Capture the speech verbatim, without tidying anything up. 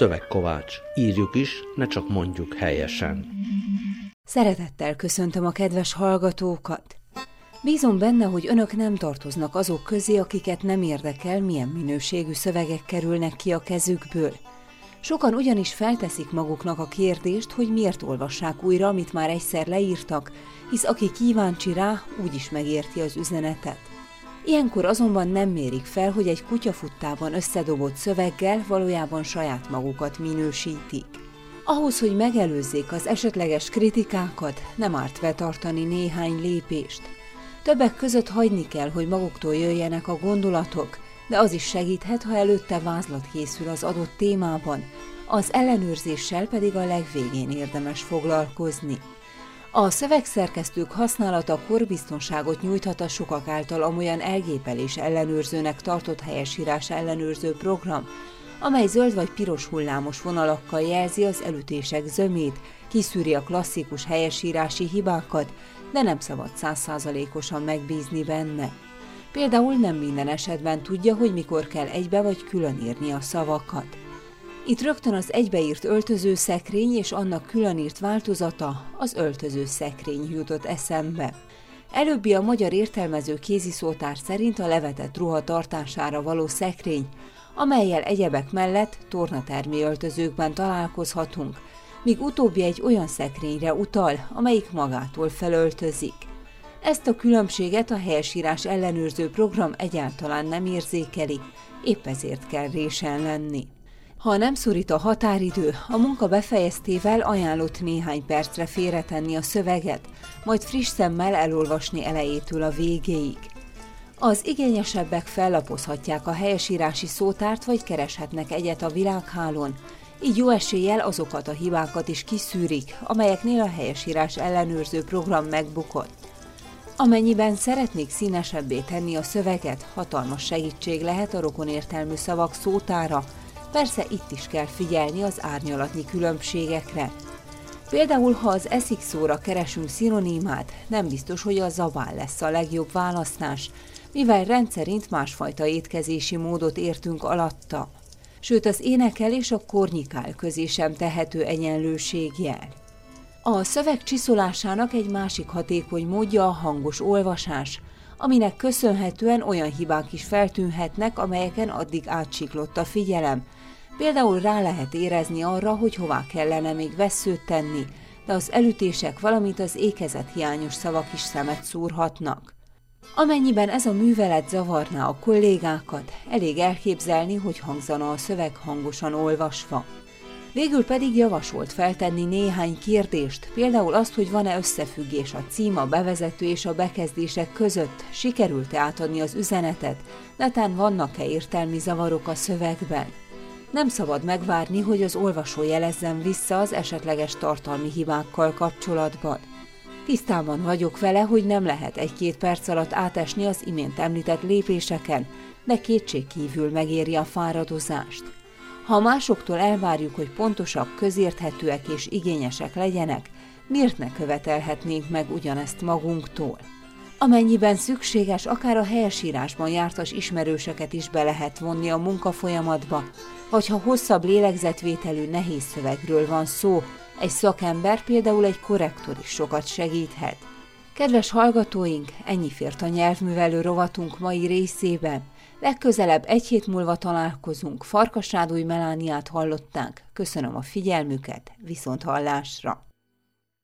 Szövegkovács. Írjuk is, ne csak mondjuk helyesen. Szeretettel köszöntöm a kedves hallgatókat. Bízom benne, hogy önök nem tartoznak azok közé, akiket nem érdekel, milyen minőségű szövegek kerülnek ki a kezükből. Sokan ugyanis felteszik maguknak a kérdést, hogy miért olvassák újra, amit már egyszer leírtak, hisz aki kíváncsi rá, úgyis megérti az üzenetet. Ilyenkor azonban nem mérik fel, hogy egy kutyafuttában összedobott szöveggel valójában saját magukat minősítik. Ahhoz, hogy megelőzzék az esetleges kritikákat, nem árt betartani néhány lépést. Többek között hagyni kell, hogy maguktól jöjjenek a gondolatok, de az is segíthet, ha előtte vázlat készül az adott témában, az ellenőrzéssel pedig a legvégén érdemes foglalkozni. A szövegszerkesztők használata korbiztonságot nyújthat a sokak által amolyan elgépelés ellenőrzőnek tartott helyesírás ellenőrző program, amely zöld vagy piros hullámos vonalakkal jelzi az elütések zömét, kiszűri a klasszikus helyesírási hibákat, de nem szabad száz százalékosan megbízni benne. Például nem minden esetben tudja, hogy mikor kell egybe vagy külön írni a szavakat. Itt rögtön az egybeírt öltözőszekrény és annak különírt változata, az öltözőszekrény jutott eszembe. Előbbi a magyar értelmező kéziszótár szerint a levetett ruha tartására való szekrény, amellyel egyebek mellett tornatermi öltözőkben találkozhatunk, míg utóbbi egy olyan szekrényre utal, amelyik magától felöltözik. Ezt a különbséget a helyesírás ellenőrző program egyáltalán nem érzékeli, épp ezért kell résen lenni. Ha nem szorít a határidő, a munka befejeztével ajánlott néhány percre félretenni a szöveget, majd friss szemmel elolvasni elejétől a végéig. Az igényesebbek fellapozhatják a helyesírási szótárt, vagy kereshetnek egyet a világhálón, így jó eséllyel azokat a hibákat is kiszűrik, amelyeknél a helyesírás ellenőrző program megbukott. Amennyiben szeretnék színesebbé tenni a szöveget, hatalmas segítség lehet a rokonértelmű szavak szótára, persze itt is kell figyelni az árnyalatnyi különbségekre. Például, ha az eszik szóra keresünk szinonimát, nem biztos, hogy a zabál lesz a legjobb választás, mivel rendszerint másfajta étkezési módot értünk alatta. Sőt, az énekel és a kornyikál közé sem tehető egyenlőségjel. A szöveg csiszolásának egy másik hatékony módja a hangos olvasás, aminek köszönhetően olyan hibák is feltűnhetnek, amelyeken addig átsiklott a figyelem. Például rá lehet érezni arra, hogy hová kellene még vesszőt tenni, de az elütések, valamint az ékezet hiányos szavak is szemet szúrhatnak. Amennyiben ez a művelet zavarná a kollégákat, elég elképzelni, hogy hangzana a szöveg hangosan olvasva. Végül pedig javasolt feltenni néhány kérdést, például azt, hogy van-e összefüggés a cím, a bevezető és a bekezdések között, sikerült-e átadni az üzenetet, netán vannak-e értelmi zavarok a szövegben. Nem szabad megvárni, hogy az olvasó jelezzen vissza az esetleges tartalmi hibákkal kapcsolatban. Tisztában vagyok vele, hogy nem lehet egy-két perc alatt átesni az imént említett lépéseken, de kétségkívül megéri a fáradozást. Ha másoktól elvárjuk, hogy pontosak, közérthetőek és igényesek legyenek, miért ne követelhetnénk meg ugyanezt magunktól? Amennyiben szükséges, akár a helyesírásban jártas ismerősöket is be lehet vonni a munkafolyamatba, vagy ha hosszabb lélegzetvételű nehéz szövegről van szó, egy szakember, például egy korrektor is sokat segíthet. Kedves hallgatóink, ennyi fért a nyelvművelő rovatunk mai részében. Legközelebb egy hét múlva találkozunk. Farkasrádói Melániát hallották. Köszönöm a figyelmüket, viszont hallásra!